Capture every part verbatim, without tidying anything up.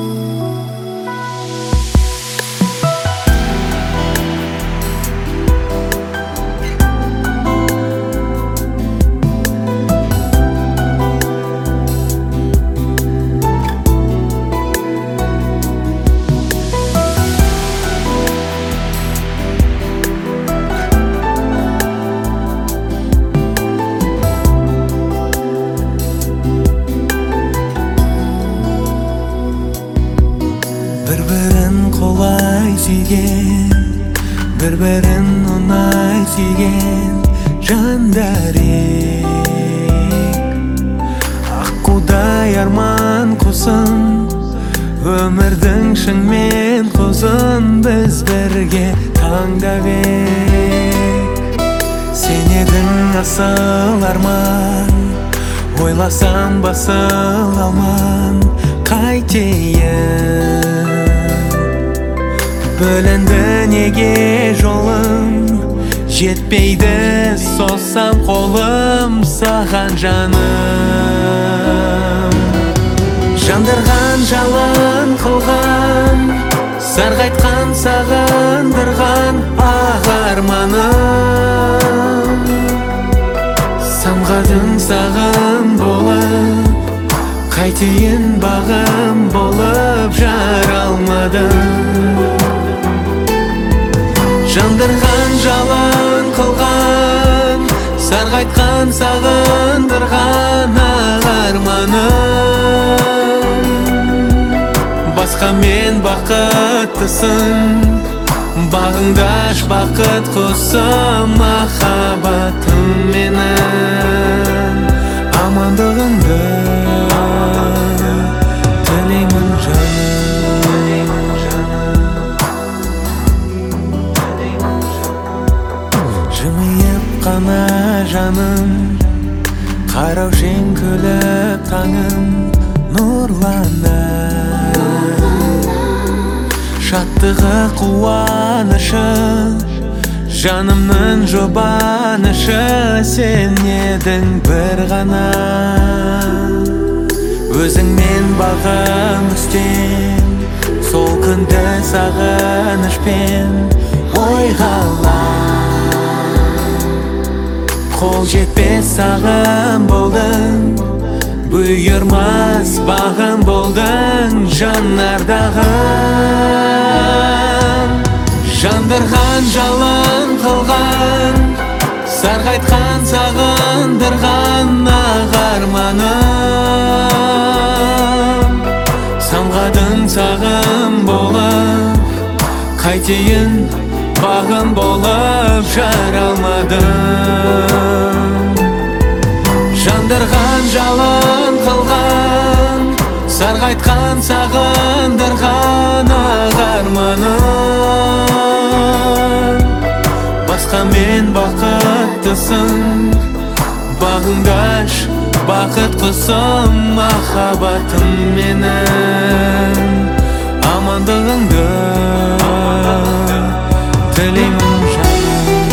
Bir-birin kolay suygan, bir-birin unay suygan jandarik Akquday arman qo'sin, ömürдің shing men qo'zin biz birga tangdabek. Sen eding asıl arman, o'ylasam basıl alman qaytayin. Bölendi nege жолым, жетпейді созсам қолым саған жаным. Жандырған жалын қылған, сарғайтқан сағындырған ақ арманым. Самғадың сағым болып, қайтейін бағым болып жаралмадым. Жандырған жалын қылған, сарғайтқан сағындырған ақ арманым. Басқа мен бақыттысың, бағыңдаш бақыт құсым. Махаббатым менің амандығыңды тілеймін жаным. Жымиып қана жаным, қараушен күліп таңым нұрланар. Шаттығы қуанышы, жанымның жұбанышы сен едің бір ғана. Өзіңмен бағым үстем, сол күнді сағынышпен ойғалам. Қол жетпес сағым болдың, бұйырмас бағым болдың жаннардағым. Жандырған жалын қылған, сарғайтқан сағындырған ақ арманым. Самғадың сағым болып, қайтейін бағым болып жаралмадым. Жандырған жалын қылған, сарғайтқан сағындырған ақ арманым. Басқа мен бақыттысың, бағыңдаш бақыт құсым. Махаббатым менің амандығыңды тілеймін жаным.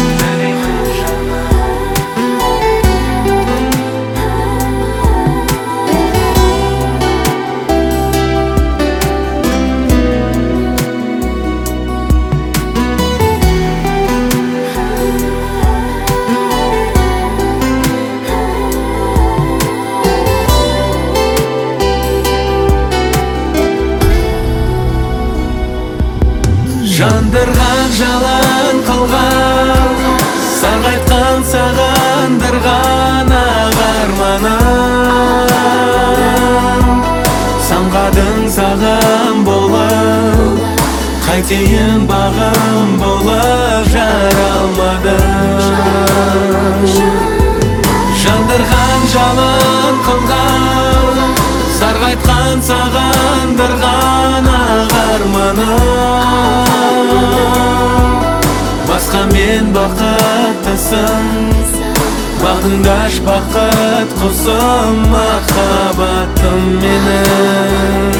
Жандырған жалын қылған, сарғайтқан сағындырған ақ арманым. Самғадың сағым болып, қайтейін бағым болып жаралмадым. Жандырған жалын қылған, сарғайтқан сағындырған ақ арманым. Басқа мен бақыттысың, бағыңдаш бақыт құсым. Махаббатым менің